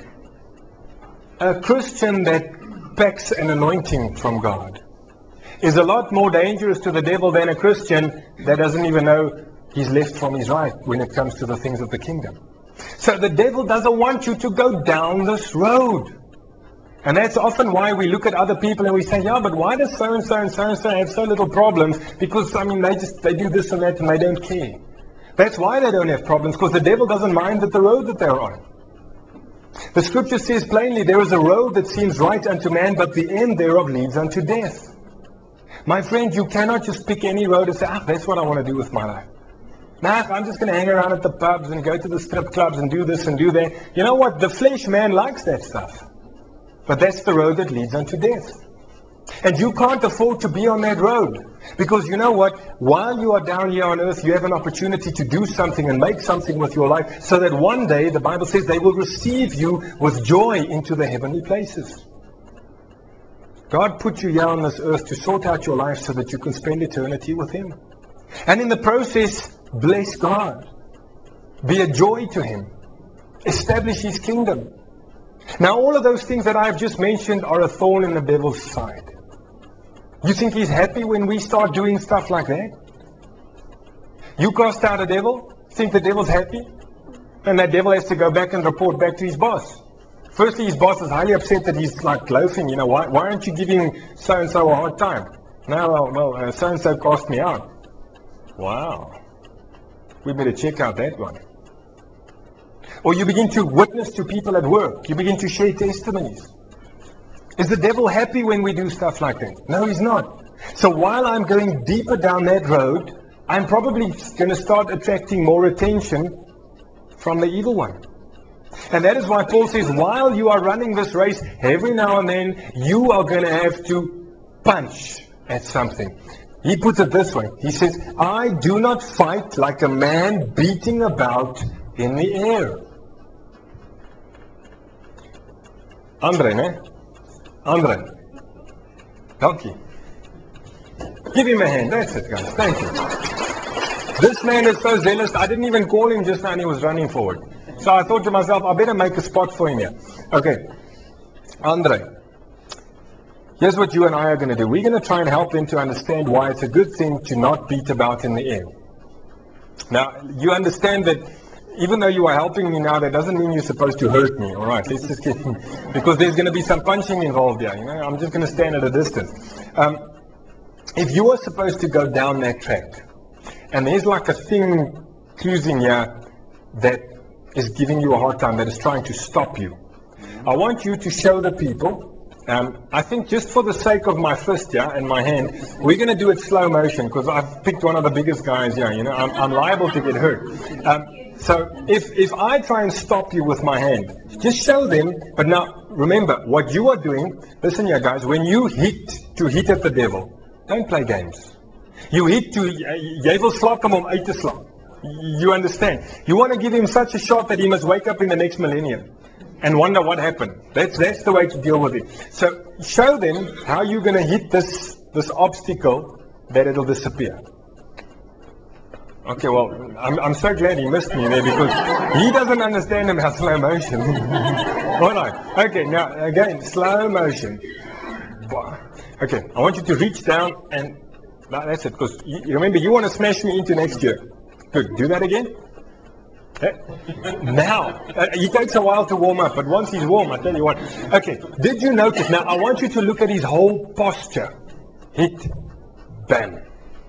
A Christian that packs an anointing from God is a lot more dangerous to the devil than a Christian that doesn't even know he's left from his right when it comes to the things of the kingdom. So the devil doesn't want you to go down this road. And that's often why we look at other people and we say, yeah, but why does so-and-so and so-and-so have so little problems? Because, they do this and that and they don't care. That's why they don't have problems, because the devil doesn't mind the road that they're on. The scripture says plainly, there is a road that seems right unto man, but the end thereof leads unto death. My friend, you cannot just pick any road and say, that's what I want to do with my life. Nah, I'm just going to hang around at the pubs and go to the strip clubs and do this and do that. You know what? The flesh man likes that stuff. But that's the road that leads unto death. And you can't afford to be on that road. Because you know what? While you are down here on earth, you have an opportunity to do something and make something with your life, so that one day, the Bible says, they will receive you with joy into the heavenly places. God put you here on this earth to sort out your life so that you can spend eternity with Him. And in the process, bless God. Be a joy to Him. Establish His kingdom. Now, all of those things that I've just mentioned are a thorn in the devil's side. You think he's happy when we start doing stuff like that? You cast out a devil, think the devil's happy? And that devil has to go back and report back to his boss. Firstly, his boss is highly upset that he's like loafing. Why aren't you giving so-and-so a hard time? No, so-and-so cast me out. Wow. We better check out that one. Or you begin to witness to people at work. You begin to share testimonies. Is the devil happy when we do stuff like that? No, he's not. So while I'm going deeper down that road, I'm probably going to start attracting more attention from the evil one. And that is why Paul says, while you are running this race, every now and then, you are going to have to punch at something. He puts it this way. He says, I do not fight like a man beating about in the air. Andre, né? Andre. Donkey. Give him a hand. That's it, guys. Thank you. This man is so zealous. I didn't even call him just now and he was running forward. So I thought to myself, I better make a spot for him here. Okay. Andre. Here's what you and I are going to do. We're going to try and help them to understand why it's a good thing to not beat about in the air. Now, you understand that even though you are helping me now, that doesn't mean you're supposed to hurt me. All right, let's just get, because there's going to be some punching involved here. I'm just going to stand at a distance. If you are supposed to go down that track, and there's like a thing cruising here that is giving you a hard time, that is trying to stop you, I want you to show the people. I think just for the sake of my fist here and my hand, we're going to do it slow motion, because I've picked one of the biggest guys here. I'm liable to get hurt. So if I try and stop you with my hand, just show them. But now, remember, what you are doing, listen here guys, when you hit at the devil, don't play games. You hit to, jy wil slag hom om uit te slaan. You understand? You want to give him such a shot that he must wake up in the next millennium and wonder what happened. That's the way to deal with it. So show them how you're going to hit this obstacle that it'll disappear. Okay, well, I'm so glad he missed me there because he doesn't understand about slow motion. All right. Okay, now again, slow motion. Okay, I want you to reach down and that's it. Because remember, you want to smash me into next year. Good. Do that again. Now, he takes a while to warm up, but once he's warm, I tell you what. Okay, did you notice? Now, I want you to look at his whole posture. Hit, bam.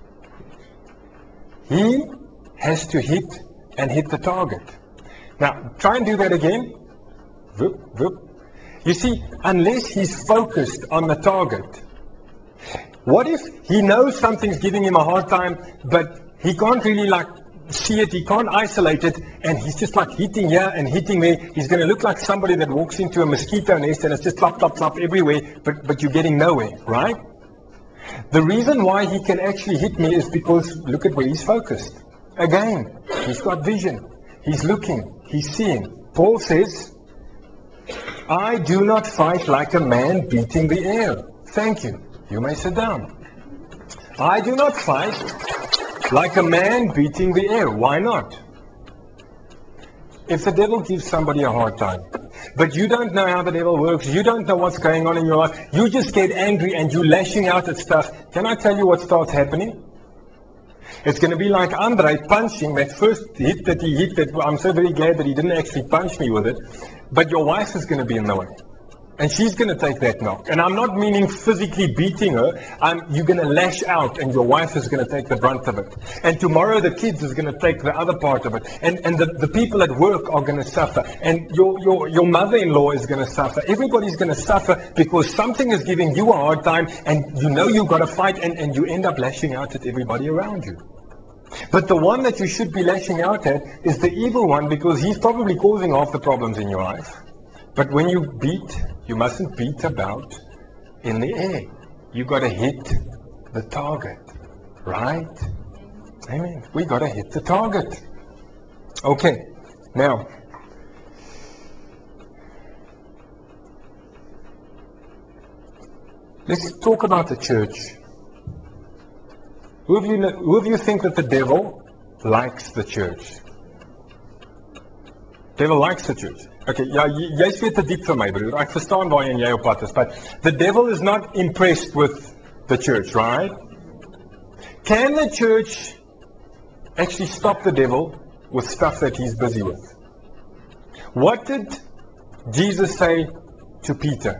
He has to hit and hit the target. Now, try and do that again. Whoop, whoop. You see, unless he's focused on the target, what if he knows something's giving him a hard time, but he can't really see it, he can't isolate it, and he's just hitting here and hitting there. He's going to look like somebody that walks into a mosquito nest and it's just flop, flop, flop everywhere, but you're getting nowhere, right? The reason why he can actually hit me is because look at where he's focused. Again, he's got vision. He's looking, he's seeing. Paul says, I do not fight like a man beating the air. Thank you. You may sit down. I do not fight like a man beating the air. Why not? If the devil gives somebody a hard time, but you don't know how the devil works, you don't know what's going on in your life, you just get angry and you're lashing out at stuff, can I tell you what starts happening? It's going to be like Andre punching that first hit that he hit. That I'm so very glad that he didn't actually punch me with it. But your wife is going to be in the way. And she's going to take that knock. And I'm not meaning physically beating her. You're going to lash out and your wife is going to take the brunt of it. And tomorrow the kids is going to take the other part of it. And the people at work are going to suffer. And your mother-in-law is going to suffer. Everybody's going to suffer because something is giving you a hard time and you know you've got to fight and you end up lashing out at everybody around you. But the one that you should be lashing out at is the evil one because he's probably causing half the problems in your life. But when you beat, you mustn't beat about in the air. You got to hit the target, right? Amen. We got to hit the target. Okay, now, let's talk about the church. Who of you think that the devil likes the church? Devil likes the church. Okay, ja, jy's weer te diep vir my broer. Ek verstaan waarheen jy op pad is, but the devil is not impressed with the church, right? Can the church actually stop the devil with stuff that he's busy with? What did Jesus say to Peter?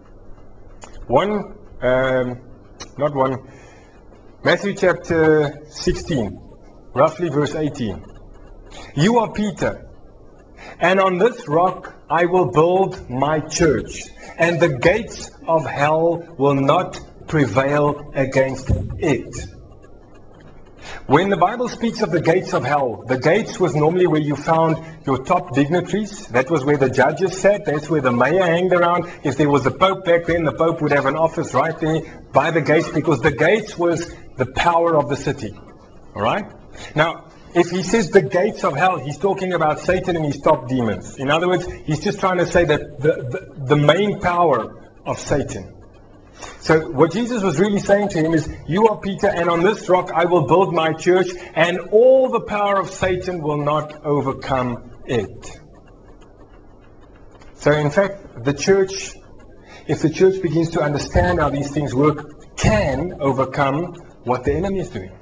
Matthew chapter 16, roughly verse 18. You are Peter, and on this rock I will build my church, and the gates of hell will not prevail against it. When the Bible speaks of the gates of hell, the gates was normally where you found your top dignitaries. That was where the judges sat. That's where the mayor hanged around. If there was a pope back then, the pope would have an office right there by the gates because the gates was the power of the city. All right? Now, if he says the gates of hell, he's talking about Satan and his top demons. In other words, he's just trying to say that the main power of Satan. So what Jesus was really saying to him is, you are Peter, and on this rock I will build my church, and all the power of Satan will not overcome it. So in fact, the church, if the church begins to understand how these things work, can overcome what the enemy is doing.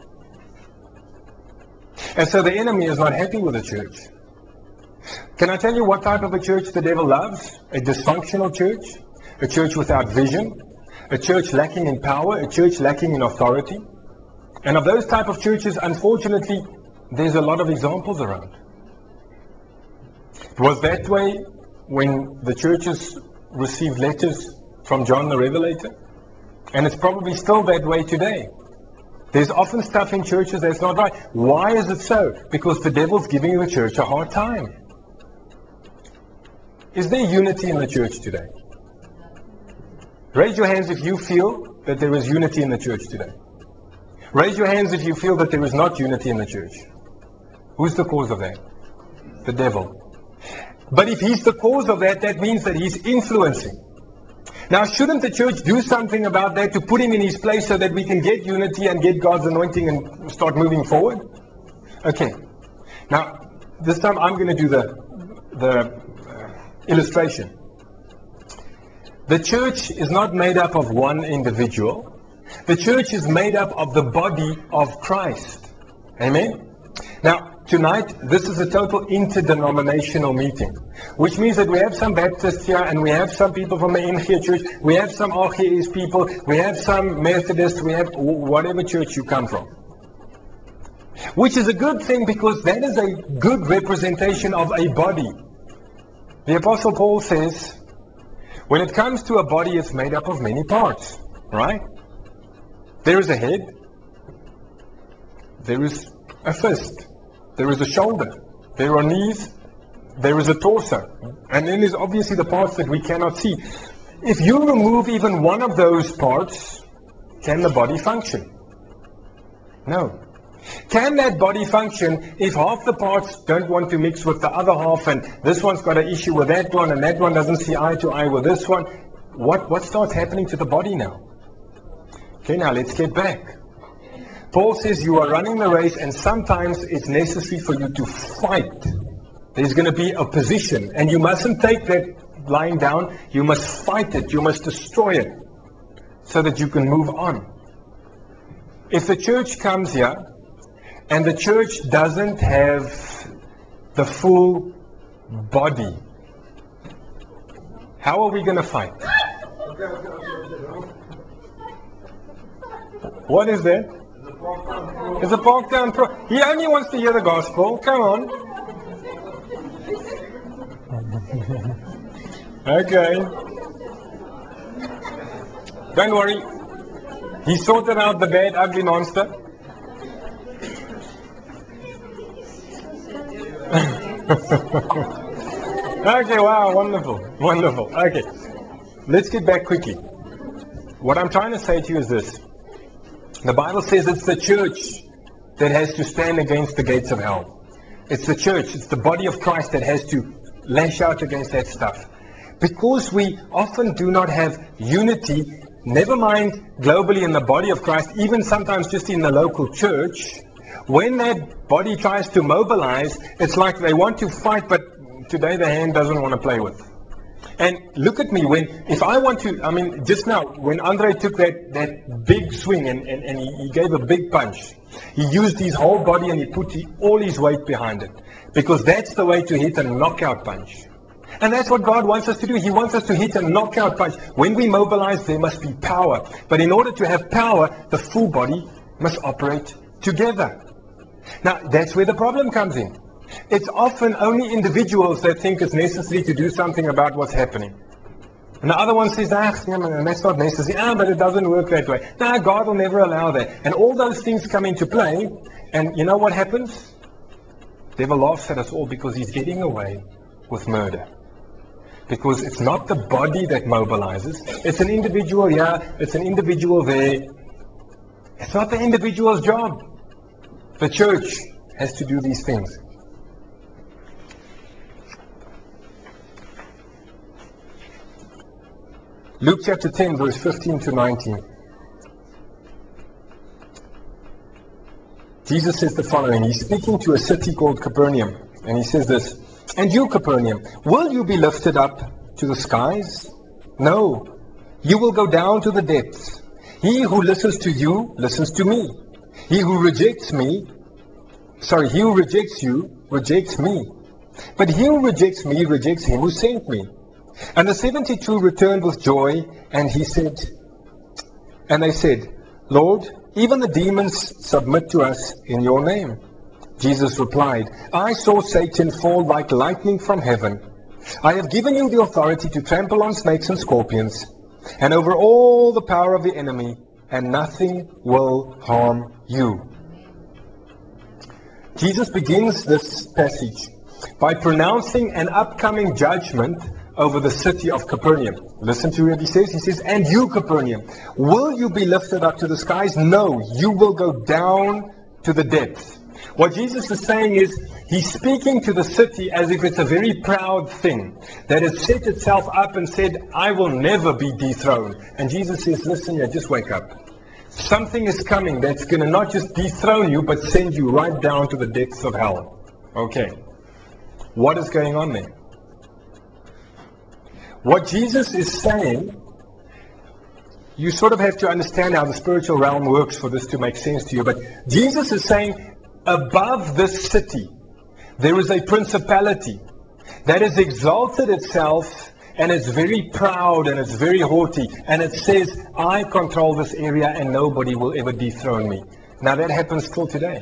And so the enemy is not happy with the church. Can I tell you what type of a church the devil loves? A dysfunctional church, a church without vision, a church lacking in power, a church lacking in authority. And of those type of churches, unfortunately, there's a lot of examples around. It was that way when the churches received letters from John the Revelator. And it's probably still that way today. There's often stuff in churches that's not right. Why is it so? Because the devil's giving the church a hard time. Is there unity in the church today? Raise your hands if you feel that there is unity in the church today. Raise your hands if you feel that there is not unity in the church. Who's the cause of that? The devil. But if he's the cause of that, that means that he's influencing. Now, shouldn't the church do something about that to put him in his place so that we can get unity and get God's anointing and start moving forward? Okay. Now, this time I'm going to do the illustration. The church is not made up of one individual. The church is made up of the body of Christ. Amen? Now, tonight, this is a total interdenominational meeting, which means that we have some Baptists here, and we have some people from the NG Church, we have some RGS people, we have some Methodists, we have whatever church you come from. Which is a good thing, because that is a good representation of a body. The Apostle Paul says, when it comes to a body, it's made up of many parts, right? There is a head, there is a fist, there is a shoulder, there are knees, there is a torso, and then there's obviously the parts that we cannot see. If you remove even one of those parts, can the body function? No. Can that body function if half the parts don't want to mix with the other half, and this one's got an issue with that one, and that one doesn't see eye to eye with this one? What starts happening to the body now? Okay, now let's get back. Paul says you are running the race, and sometimes it's necessary for you to fight. There's going to be opposition, and you mustn't take that lying down. You must fight it. You must destroy it so that you can move on. If the church comes here and the church doesn't have the full body, how are we going to fight? What is that? It's a Parktown Pro. He only wants to hear the gospel. Come on. Okay. Don't worry. He sorted out the bad, ugly monster. Okay, wow, wonderful. Wonderful. Okay. Let's get back quickly. What I'm trying to say to you is this. The Bible says it's the church that has to stand against the gates of hell. It's the church, it's the body of Christ that has to lash out against that stuff. Because we often do not have unity, never mind globally in the body of Christ, even sometimes just in the local church, when that body tries to mobilize, it's like they want to fight, but today the hand doesn't want to play with. And look at me, if I want to, just now, when Andre took that big swing and he gave a big punch, he used his whole body and he put all his weight behind it. Because that's the way to hit a knockout punch. And that's what God wants us to do. He wants us to hit a knockout punch. When we mobilize, there must be power. But in order to have power, the full body must operate together. Now, that's where the problem comes in. It's often only individuals that think it's necessary to do something about what's happening. And the other one says, that's not necessary. But it doesn't work that way. God will never allow that. And all those things come into play. And you know what happens? The devil laughs at us all because he's getting away with murder. Because it's not the body that mobilizes. It's an individual here. It's an individual there. It's not the individual's job. The church has to do these things. Luke chapter 10, verse 15 to 19. Jesus says the following. He's speaking to a city called Capernaum. And he says this, "And you, Capernaum, will you be lifted up to the skies? No, you will go down to the depths. He who listens to you, listens to me. He who rejects you, rejects me. But he who rejects me, rejects him who sent me." And the 72 returned with joy, and they said, "Lord, even the demons submit to us in your name." Jesus replied, "I saw Satan fall like lightning from heaven. I have given you the authority to trample on snakes and scorpions, and over all the power of the enemy, and nothing will harm you. Jesus begins this passage by pronouncing an upcoming judgment over the city of Capernaum. Listen to what he says. He says, "And you, Capernaum, will you be lifted up to the skies? No, you will go down to the depths." What Jesus is saying is, he's speaking to the city as if it's a very proud thing that has set itself up and said, "I will never be dethroned." And Jesus says, listen here, just wake up. Something is coming that's going to not just dethrone you, but send you right down to the depths of hell. Okay. What is going on there? What Jesus is saying, you sort of have to understand how the spiritual realm works for this to make sense to you. But Jesus is saying, above this city, there is a principality that has exalted itself, and it's very proud and it's very haughty, and it says, "I control this area and nobody will ever dethrone me." Now that happens still today.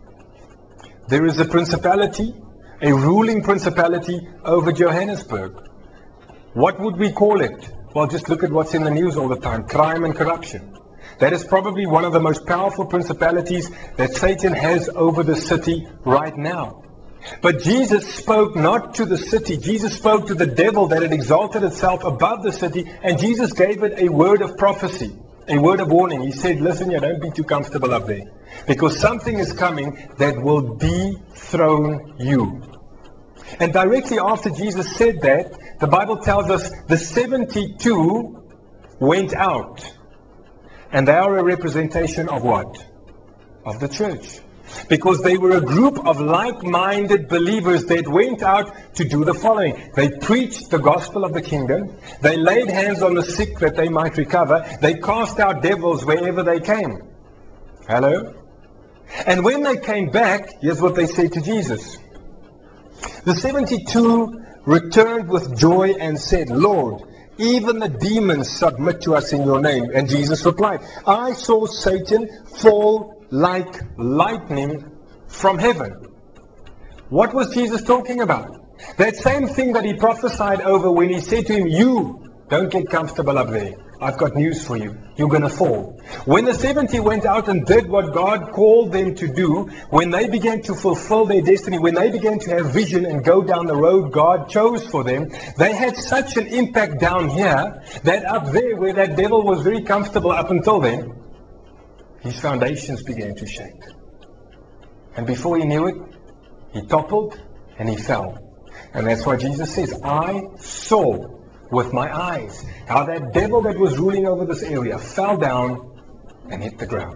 There is a principality, a ruling principality over Johannesburg. What would we call it? Well, just look at what's in the news all the time. Crime and corruption. That is probably one of the most powerful principalities that Satan has over the city right now. But Jesus spoke not to the city. Jesus spoke to the devil that had exalted itself above the city, and Jesus gave it a word of prophecy, a word of warning. He said, listen, you don't be too comfortable up there, because something is coming that will dethrone you. And directly after Jesus said that, the Bible tells us the 72 went out. And they are a representation of what? Of the church. Because they were a group of like-minded believers that went out to do the following. They preached the gospel of the kingdom. They laid hands on the sick that they might recover. They cast out devils wherever they came. Hello? And when they came back, here's what they said to Jesus. The 72 returned with joy and said, "Lord, even the demons submit to us in your name." And Jesus replied, "I saw Satan fall like lightning from heaven." What was Jesus talking about? That same thing that he prophesied over when he said to him, "You don't get comfortable up there. I've got news for you. You're going to fall." When the 70 went out and did what God called them to do, when they began to fulfill their destiny, when they began to have vision and go down the road God chose for them, they had such an impact down here that up there where that devil was very comfortable up until then, his foundations began to shake. And before he knew it, he toppled and he fell. And that's why Jesus says, "I saw with my eyes how that devil that was ruling over this area fell down and hit the ground."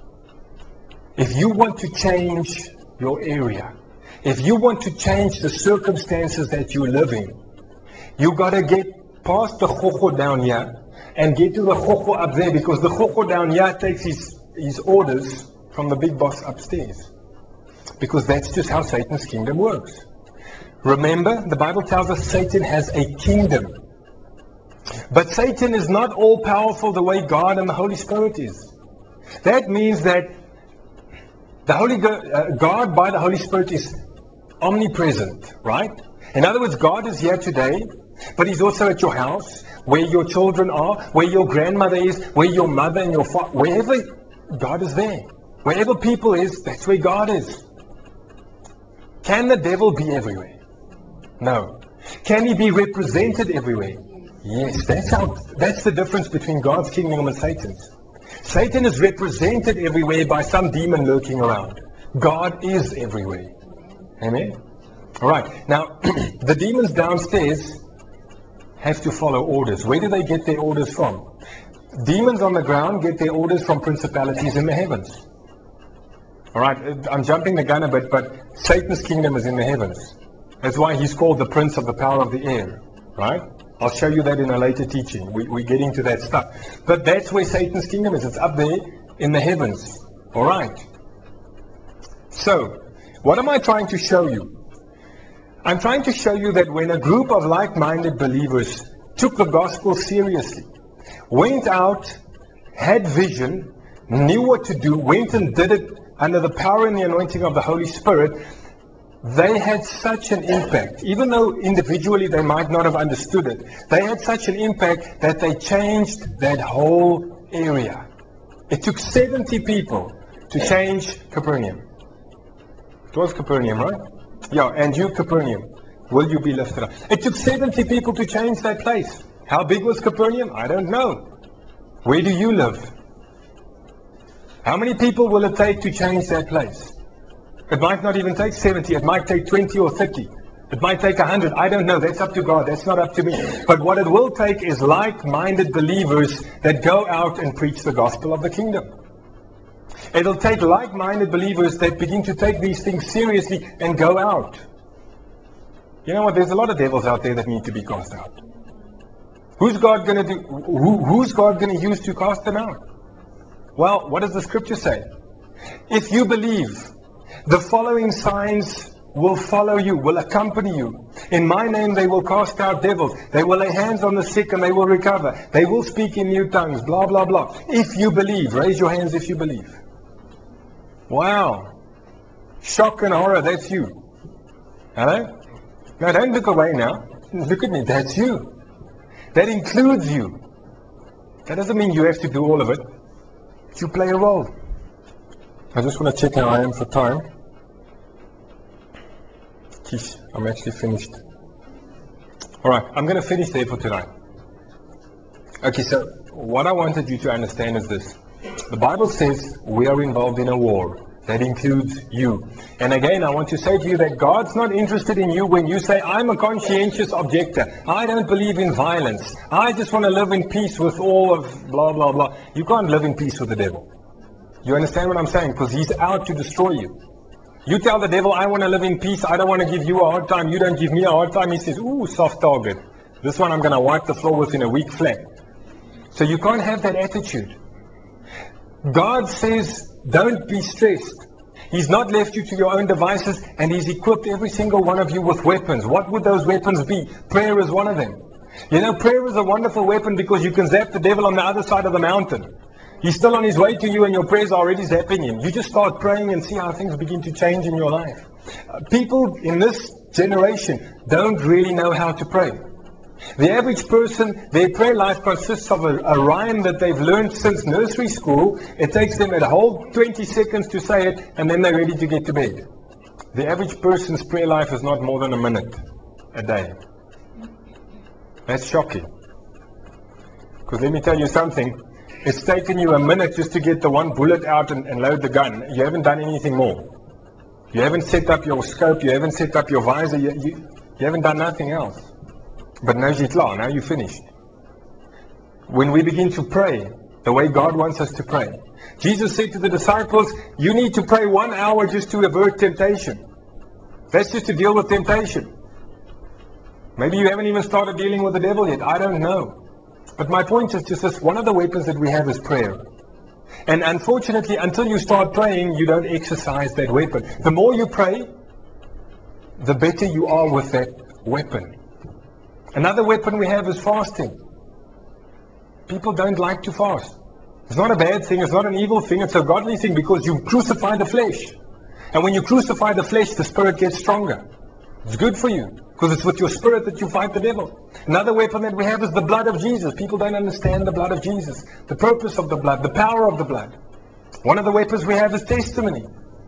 If you want to change your area, if you want to change the circumstances that you live in, you got to get past the chokho down here and get to the chokho up there, because the chokho down here takes his orders from the big boss upstairs. Because that's just how Satan's kingdom works. Remember, the Bible tells us Satan has a kingdom. But Satan is not all-powerful the way God and the Holy Spirit is. That means that God by the Holy Spirit is omnipresent, right? In other words, God is here today, but he's also at your house, where your children are, where your grandmother is, where your mother and your father, wherever God is there. Wherever people is, that's where God is. Can the devil be everywhere? No. Can he be represented everywhere? Yes. That's the difference between God's kingdom and Satan's. Satan is represented everywhere by some demon lurking around. God is everywhere. Amen? All right. Now, the demons downstairs have to follow orders. Where do they get their orders from? Demons on the ground get their orders from principalities in the heavens. All right. I'm jumping the gun a bit, but Satan's kingdom is in the heavens. That's why he's called the prince of the power of the air. Right? I'll show you that in a later teaching. We get into that stuff. But that's where Satan's kingdom is. It's up there in the heavens. All right. So, what am I trying to show you? I'm trying to show you that when a group of like-minded believers took the gospel seriously, went out, had vision, knew what to do, went and did it under the power and the anointing of the Holy Spirit, they had such an impact. Even though individually they might not have understood it, they had such an impact that they changed that whole area. It took 70 people to change Capernaum. It was Capernaum, right? Yeah, and you, Capernaum, will you be lifted up? It took 70 people to change that place. How big was Capernaum? I don't know. Where do you live? How many people will it take to change that place? It might not even take 70. It might take 20 or 30. It might take 100. I don't know. That's up to God. That's not up to me. But what it will take is like-minded believers that go out and preach the gospel of the kingdom. It'll take like-minded believers that begin to take these things seriously and go out. You know what? There's a lot of devils out there that need to be cast out. Who's God going to do? Who's God going to use to cast them out? Well, what does the scripture say? If you believe, the following signs will follow you, will accompany you. In my name they will cast out devils. They will lay hands on the sick and they will recover. They will speak in new tongues, blah, blah, blah. If you believe, raise your hands if you believe. Wow. Shock and horror, that's you. Hello? Now don't look away now. Look at me, that's you. That includes you. That doesn't mean you have to do all of it. You play a role. I just want to check how I am for time. Geez, I'm actually finished. Alright, I'm going to finish there for tonight. Okay, so what I wanted you to understand is this. The Bible says we are involved in a war. That includes you. And again, I want to say to you that God's not interested in you when you say, I'm a conscientious objector. I don't believe in violence. I just want to live in peace with all of blah, blah, blah. You can't live in peace with the devil. You understand what I'm saying? Because he's out to destroy you. You tell the devil, I want to live in peace. I don't want to give you a hard time. You don't give me a hard time. He says, ooh, soft target. This one I'm going to wipe the floor with in a weak flat. So you can't have that attitude. God says, don't be stressed. He's not left you to your own devices, and He's equipped every single one of you with weapons. What would those weapons be? Prayer is one of them. You know, prayer is a wonderful weapon because you can zap the devil on the other side of the mountain. He's still on his way to you and your prayers are already zapping him. You just start praying and see how things begin to change in your life. People in this generation don't really know how to pray. The average person, their prayer life consists of a rhyme that they've learned since nursery school. It takes them a whole 20 seconds to say it, and then they're ready to get to bed. The average person's prayer life is not more than a minute a day. That's shocking. Because let me tell you something. It's taken you a minute just to get the one bullet out and load the gun. You haven't done anything more. You haven't set up your scope. You haven't set up your visor. You haven't done nothing else. But now you're finished. When we begin to pray the way God wants us to pray, Jesus said to the disciples, you need to pray 1 hour just to avert temptation. That's just to deal with temptation. Maybe you haven't even started dealing with the devil yet. I don't know. But my point is just this, one of the weapons that we have is prayer. And unfortunately, until you start praying, you don't exercise that weapon. The more you pray, the better you are with that weapon. Another weapon we have is fasting. People don't like to fast. It's not a bad thing, it's not an evil thing, it's a godly thing because you crucify the flesh. And when you crucify the flesh, the spirit gets stronger. It's good for you because it's with your spirit that you fight the devil. Another weapon that we have is the blood of Jesus. People don't understand the blood of Jesus, the purpose of the blood, the power of the blood. One of the weapons we have is testimony.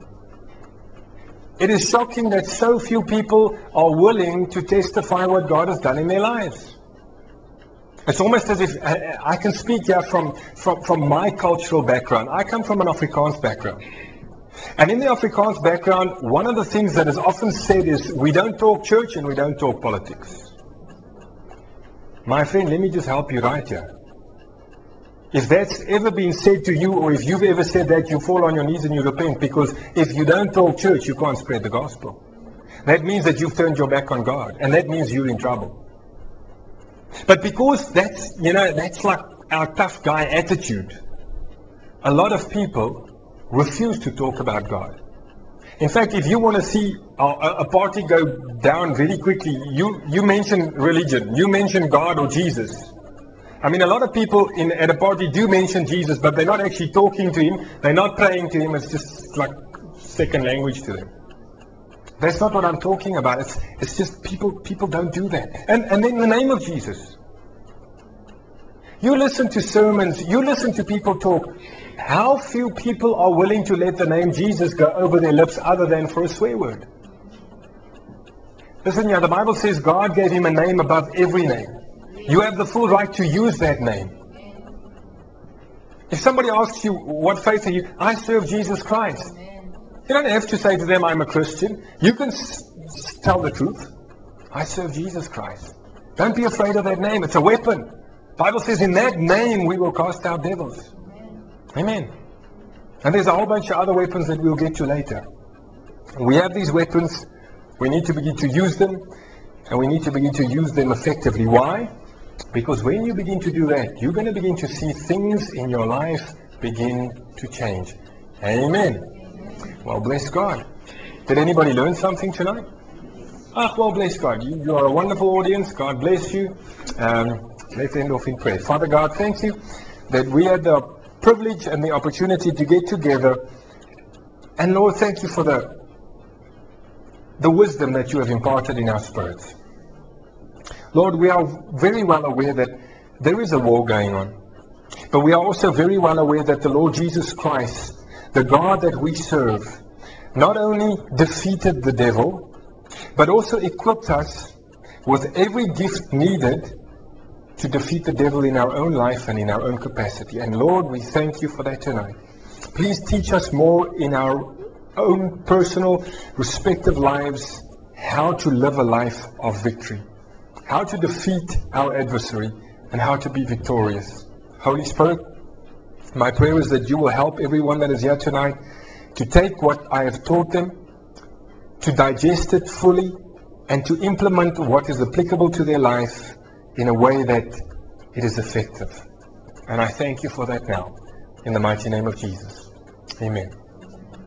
It is shocking that so few people are willing to testify what God has done in their lives. It's almost as if I can speak here from my cultural background. I come from an Afrikaans background. And in the Afrikaans background, one of the things that is often said is, we don't talk church and we don't talk politics. My friend, let me just help you right here. If that's ever been said to you, or if you've ever said that, you fall on your knees and you repent, because if you don't talk church, you can't spread the gospel. That means that you've turned your back on God, and that means you're in trouble. But because that's like our tough guy attitude, a lot of people refuse to talk about God. In fact, if you want to see a party go down very quickly, you mention religion, you mention God or Jesus. I mean, a lot of people at a party do mention Jesus, but they're not actually talking to Him, they're not praying to Him, it's just like second language to them. That's not what I'm talking about. It's just people don't do that. And then in the name of Jesus. You listen to sermons, you listen to people talk. How few people are willing to let the name Jesus go over their lips other than for a swear word? Listen, the Bible says God gave him a name above every name. You have the full right to use that name. If somebody asks you, what faith are you? I serve Jesus Christ. You don't have to say to them, I'm a Christian. You can tell the truth. I serve Jesus Christ. Don't be afraid of that name. It's a weapon. The Bible says in that name we will cast out devils. Amen. And there's a whole bunch of other weapons that we'll get to later. We have these weapons. We need to begin to use them. And we need to begin to use them effectively. Why? Because when you begin to do that, you're going to begin to see things in your life begin to change. Amen. Well, bless God. Did anybody learn something tonight? Well, bless God. You are a wonderful audience. God bless you. Let's end off in prayer. Father God, thank you that we had the privilege and the opportunity to get together. And Lord, thank you for the wisdom that you have imparted in our spirits. Lord, we are very well aware that there is a war going on. But we are also very well aware that the Lord Jesus Christ, the God that we serve, not only defeated the devil, but also equipped us with every gift needed to defeat the devil in our own life and in our own capacity. And Lord, we thank you for that tonight. Please teach us more in our own personal, respective lives how to live a life of victory, how to defeat our adversary, and how to be victorious. Holy Spirit, my prayer is that you will help everyone that is here tonight to take what I have taught them, to digest it fully, and to implement what is applicable to their life in a way that it is effective. And I thank you for that now, in the mighty name of Jesus. Amen.